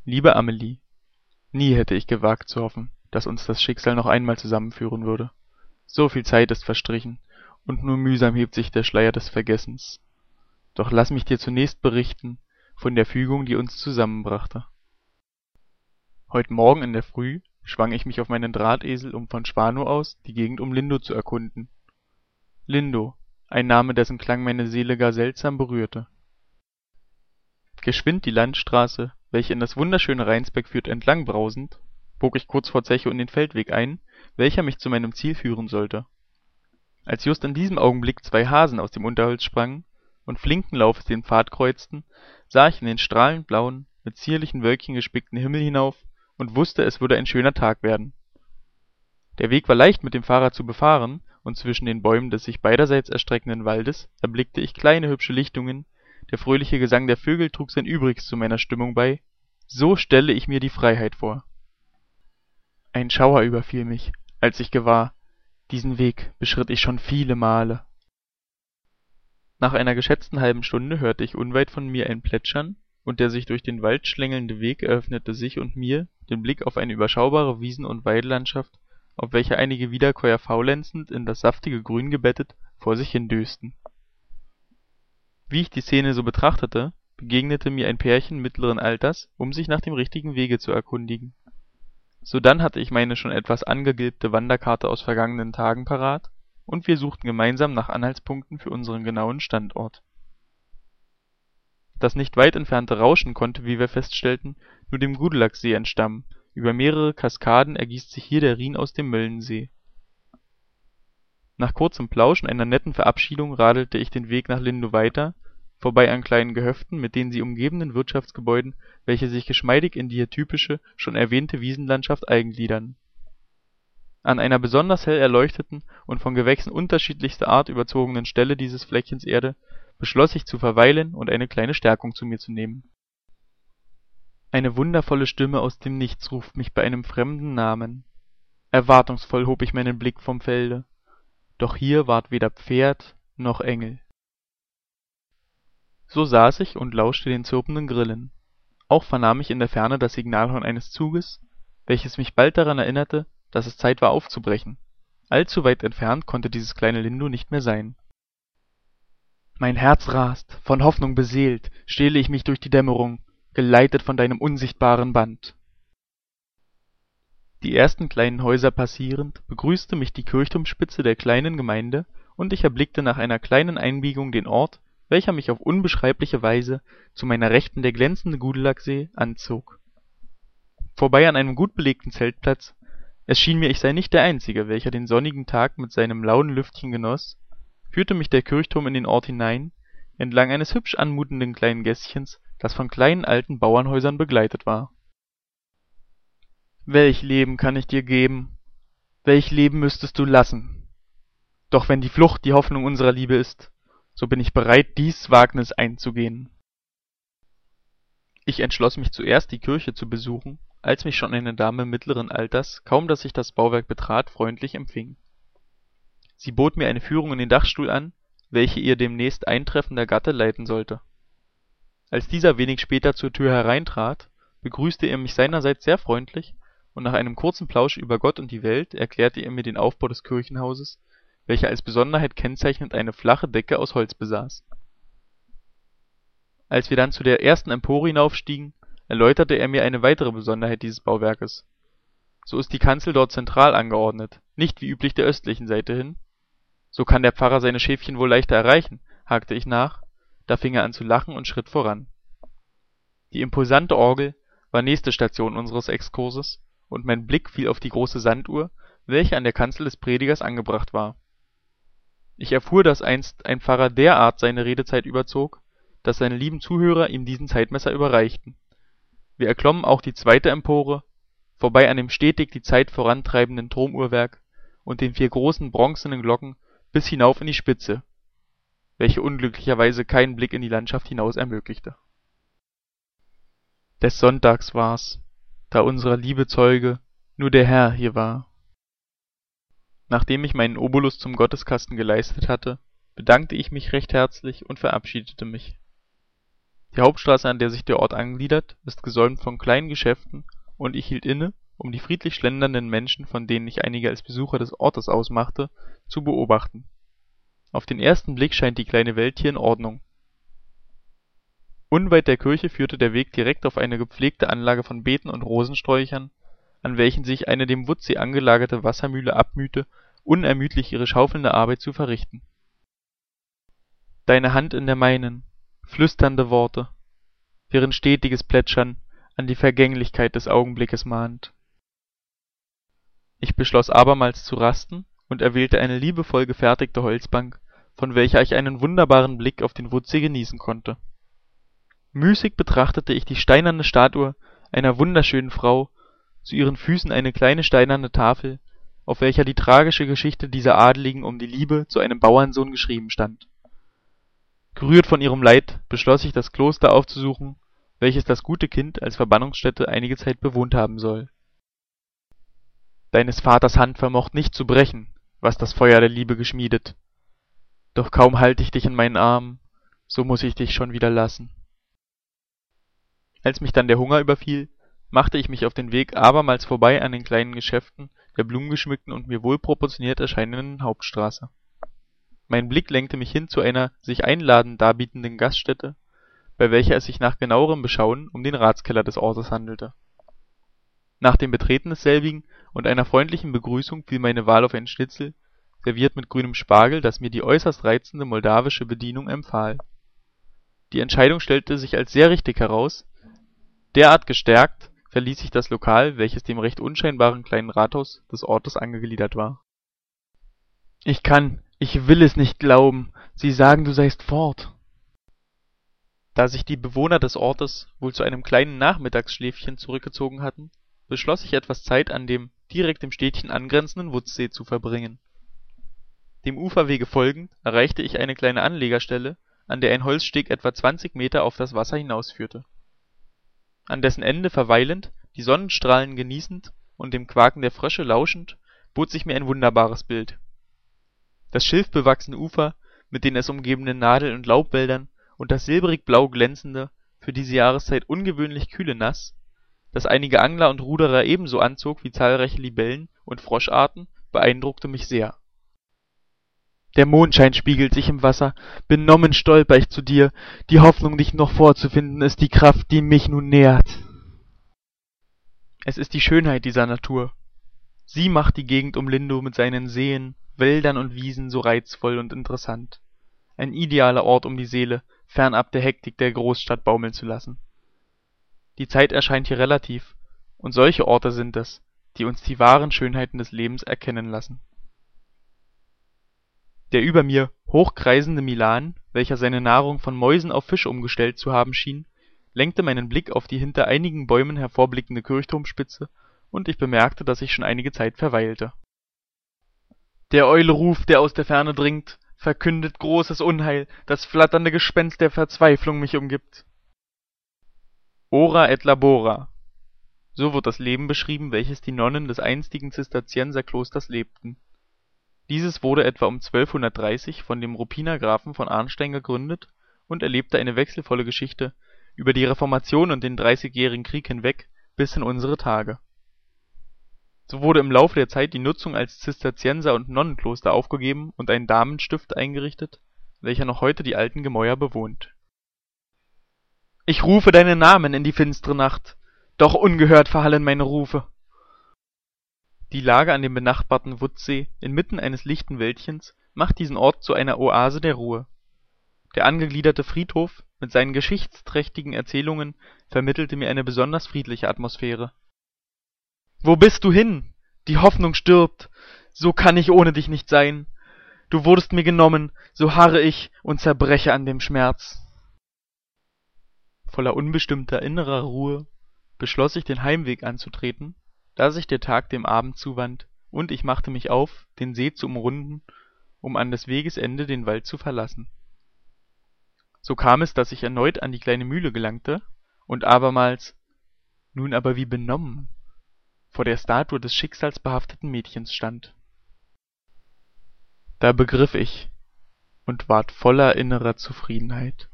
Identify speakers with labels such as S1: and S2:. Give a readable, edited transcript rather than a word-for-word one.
S1: Liebe Amelie, nie hätte ich gewagt zu hoffen, dass uns das Schicksal noch einmal zusammenführen würde. So viel Zeit ist verstrichen, und nur mühsam hebt sich der Schleier des Vergessens. Doch lass mich dir zunächst berichten von der Fügung, die uns zusammenbrachte. Heut Morgen in der Früh schwang ich mich auf meinen Drahtesel, um von Schwanow aus die Gegend um Lindow zu erkunden. Lindow, ein Name, dessen Klang meine Seele gar seltsam berührte. Geschwind die Landstraße, welche in das wunderschöne Rheinsberg führt, entlang brausend, bog ich kurz vor Zechow in den Feldweg ein, welcher mich zu meinem Ziel führen sollte. Als just in diesem Augenblick zwei Hasen aus dem Unterholz sprangen und flinken Laufes den Pfad kreuzten, sah ich in den strahlend blauen, mit zierlichen Wölkchen gespickten Himmel hinauf und wusste, es würde ein schöner Tag werden. Der Weg war leicht mit dem Fahrrad zu befahren, und zwischen den Bäumen des sich beiderseits erstreckenden Waldes erblickte ich kleine hübsche Lichtungen, der fröhliche Gesang der Vögel trug sein Übriges zu meiner Stimmung bei. So stelle ich mir die Freiheit vor. Ein Schauer überfiel mich, als ich gewahr, diesen Weg beschritt ich schon viele Male. Nach einer geschätzten halben Stunde hörte ich unweit von mir ein Plätschern, und der sich durch den Wald schlängelnde Weg eröffnete sich und mir den Blick auf eine überschaubare Wiesen- und Weidelandschaft, auf welcher einige Wiederkäuer faulenzend, in das saftige Grün gebettet, vor sich hindösten. Wie ich die Szene so betrachtete, begegnete mir ein Pärchen mittleren Alters, um sich nach dem richtigen Wege zu erkundigen. Sodann hatte ich meine schon etwas angegilbte Wanderkarte aus vergangenen Tagen parat, und wir suchten gemeinsam nach Anhaltspunkten für unseren genauen Standort. Das nicht weit entfernte Rauschen konnte, wie wir feststellten, nur dem Gudelacksee entstammen, über mehrere Kaskaden ergießt sich hier der Rhin aus dem Möllensee. Nach kurzem Plausch und einer netten Verabschiedung radelte ich den Weg nach Lindow weiter, vorbei an kleinen Gehöften mit den sie umgebenden Wirtschaftsgebäuden, welche sich geschmeidig in die hier typische, schon erwähnte Wiesenlandschaft eingliedern. An einer besonders hell erleuchteten und von Gewächsen unterschiedlichster Art überzogenen Stelle dieses Fleckchens Erde beschloss ich zu verweilen und eine kleine Stärkung zu mir zu nehmen. Eine wundervolle Stimme aus dem Nichts ruft mich bei einem fremden Namen. Erwartungsvoll hob ich meinen Blick vom Felde, doch hier ward weder Pferd noch Engel. So saß ich und lauschte den zirpenden Grillen. Auch vernahm ich in der Ferne das Signalhorn eines Zuges, welches mich bald daran erinnerte, dass es Zeit war aufzubrechen. Allzu weit entfernt konnte dieses kleine Lindow nicht mehr sein. Mein Herz rast, von Hoffnung beseelt, stehle ich mich durch die Dämmerung, geleitet von deinem unsichtbaren Band. Die ersten kleinen Häuser passierend, begrüßte mich die Kirchturmspitze der kleinen Gemeinde, und ich erblickte nach einer kleinen Einbiegung den Ort, welcher mich auf unbeschreibliche Weise zu meiner Rechten der glänzende Gudelacksee anzog. Vorbei an einem gut belegten Zeltplatz, es schien mir, ich sei nicht der Einzige, welcher den sonnigen Tag mit seinem lauen Lüftchen genoss, führte mich der Kirchturm in den Ort hinein, entlang eines hübsch anmutenden kleinen Gässchens, das von kleinen alten Bauernhäusern begleitet war. Welch Leben kann ich dir geben? Welch Leben müsstest du lassen? Doch wenn die Flucht die Hoffnung unserer Liebe ist, so bin ich bereit, dies Wagnis einzugehen. Ich entschloss mich zuerst, die Kirche zu besuchen, als mich schon eine Dame mittleren Alters, kaum dass ich das Bauwerk betrat, freundlich empfing. Sie bot mir eine Führung in den Dachstuhl an, welche ihr demnächst eintreffender Gatte leiten sollte. Als dieser wenig später zur Tür hereintrat, begrüßte er mich seinerseits sehr freundlich, und nach einem kurzen Plausch über Gott und die Welt erklärte er mir den Aufbau des Kirchenhauses, welcher als Besonderheit kennzeichnend eine flache Decke aus Holz besaß. Als wir dann zu der ersten Empore hinaufstiegen, erläuterte er mir eine weitere Besonderheit dieses Bauwerkes. So ist die Kanzel dort zentral angeordnet, nicht wie üblich der östlichen Seite hin. So kann der Pfarrer seine Schäfchen wohl leichter erreichen, hakte ich nach, da fing er an zu lachen und schritt voran. Die imposante Orgel war nächste Station unseres Exkurses, und mein Blick fiel auf die große Sanduhr, welche an der Kanzel des Predigers angebracht war. Ich erfuhr, dass einst ein Pfarrer derart seine Redezeit überzog, dass seine lieben Zuhörer ihm diesen Zeitmesser überreichten. Wir erklommen auch die zweite Empore, vorbei an dem stetig die Zeit vorantreibenden Turmuhrwerk und den 4 großen bronzenen Glocken bis hinauf in die Spitze, welche unglücklicherweise keinen Blick in die Landschaft hinaus ermöglichte. Des Sonntags war's, da unserer Liebe Zeuge nur der Herr hier war. Nachdem ich meinen Obolus zum Gotteskasten geleistet hatte, bedankte ich mich recht herzlich und verabschiedete mich. Die Hauptstraße, an der sich der Ort angliedert, ist gesäumt von kleinen Geschäften, und ich hielt inne, um die friedlich schlendernden Menschen, von denen ich einige als Besucher des Ortes ausmachte, zu beobachten. Auf den ersten Blick scheint die kleine Welt hier in Ordnung. Unweit der Kirche führte der Weg direkt auf eine gepflegte Anlage von Beeten und Rosensträuchern, an welchen sich eine dem Wutzsee angelagerte Wassermühle abmühte, unermüdlich ihre schaufelnde Arbeit zu verrichten. Deine Hand in der meinen, flüsternde Worte, deren stetiges Plätschern an die Vergänglichkeit des Augenblickes mahnt. Ich beschloss abermals zu rasten und erwählte eine liebevoll gefertigte Holzbank, von welcher ich einen wunderbaren Blick auf den Wutzsee genießen konnte. Müßig betrachtete ich die steinerne Statue einer wunderschönen Frau, zu ihren Füßen eine kleine steinerne Tafel, auf welcher die tragische Geschichte dieser Adeligen um die Liebe zu einem Bauernsohn geschrieben stand. Gerührt von ihrem Leid beschloss ich, das Kloster aufzusuchen, welches das gute Kind als Verbannungsstätte einige Zeit bewohnt haben soll. Deines Vaters Hand vermocht nicht zu brechen, was das Feuer der Liebe geschmiedet. Doch kaum halte ich dich in meinen Armen, so muß ich dich schon wieder lassen. Als mich dann der Hunger überfiel, machte ich mich auf den Weg abermals vorbei an den kleinen Geschäften der blumengeschmückten und mir wohlproportioniert erscheinenden Hauptstraße. Mein Blick lenkte mich hin zu einer sich einladend darbietenden Gaststätte, bei welcher es sich nach genauerem Beschauen um den Ratskeller des Ortes handelte. Nach dem Betreten desselbigen und einer freundlichen Begrüßung fiel meine Wahl auf ein Schnitzel, serviert mit grünem Spargel, das mir die äußerst reizende moldawische Bedienung empfahl. Die Entscheidung stellte sich als sehr richtig heraus. Derart gestärkt verließ ich das Lokal, welches dem recht unscheinbaren kleinen Rathaus des Ortes angegliedert war. Ich will es nicht glauben. Sie sagen, du seist fort. Da sich die Bewohner des Ortes wohl zu einem kleinen Nachmittagsschläfchen zurückgezogen hatten, beschloss ich etwas Zeit an dem direkt dem Städtchen angrenzenden Wutzsee zu verbringen. Dem Uferwege folgend erreichte ich eine kleine Anlegerstelle, an der ein Holzsteg etwa 20 Meter auf das Wasser hinausführte. An dessen Ende verweilend, die Sonnenstrahlen genießend und dem Quaken der Frösche lauschend, bot sich mir ein wunderbares Bild. Das schilfbewachsene Ufer mit den es umgebenden Nadel- und Laubwäldern und das silbrig blau glänzende, für diese Jahreszeit ungewöhnlich kühle Nass, das einige Angler und Ruderer ebenso anzog wie zahlreiche Libellen und Froscharten, beeindruckte mich sehr. Der Mondschein spiegelt sich im Wasser, benommen stolper ich zu dir, die Hoffnung, dich noch vorzufinden, ist die Kraft, die mich nun nährt. Es ist die Schönheit dieser Natur. Sie macht die Gegend um Lindow mit seinen Seen, Wäldern und Wiesen so reizvoll und interessant. Ein idealer Ort, um die Seele fernab der Hektik der Großstadt baumeln zu lassen. Die Zeit erscheint hier relativ, und solche Orte sind es, die uns die wahren Schönheiten des Lebens erkennen lassen. Der über mir hochkreisende Milan, welcher seine Nahrung von Mäusen auf Fisch umgestellt zu haben schien, lenkte meinen Blick auf die hinter einigen Bäumen hervorblickende Kirchturmspitze, und ich bemerkte, dass ich schon einige Zeit verweilte. Der Eule Ruf, der aus der Ferne dringt, verkündet großes Unheil, das flatternde Gespenst der Verzweiflung mich umgibt. Ora et labora. So wird das Leben beschrieben, welches die Nonnen des einstigen Zisterzienserklosters lebten. Dieses wurde etwa um 1230 von dem Ruppiner Grafen von Arnstein gegründet und erlebte eine wechselvolle Geschichte über die Reformation und den Dreißigjährigen Krieg hinweg bis in unsere Tage. So wurde im Laufe der Zeit die Nutzung als Zisterzienser- und Nonnenkloster aufgegeben und ein Damenstift eingerichtet, welcher noch heute die alten Gemäuer bewohnt. Ich rufe deinen Namen in die finstere Nacht, doch ungehört verhallen meine Rufe. Die Lage an dem benachbarten Wutzsee inmitten eines lichten Wäldchens macht diesen Ort zu einer Oase der Ruhe. Der angegliederte Friedhof mit seinen geschichtsträchtigen Erzählungen vermittelte mir eine besonders friedliche Atmosphäre. »Wo bist du hin? Die Hoffnung stirbt. So kann ich ohne dich nicht sein. Du wurdest mir genommen, so harre ich und zerbreche an dem Schmerz.« Voller unbestimmter innerer Ruhe beschloss ich, den Heimweg anzutreten, da sich der Tag dem Abend zuwand, und ich machte mich auf, den See zu umrunden, um an des Weges Ende den Wald zu verlassen. So kam es, dass ich erneut an die kleine Mühle gelangte und abermals, nun aber wie benommen, vor der Statue des schicksalsbehafteten Mädchens stand. Da begriff ich und ward voller innerer Zufriedenheit.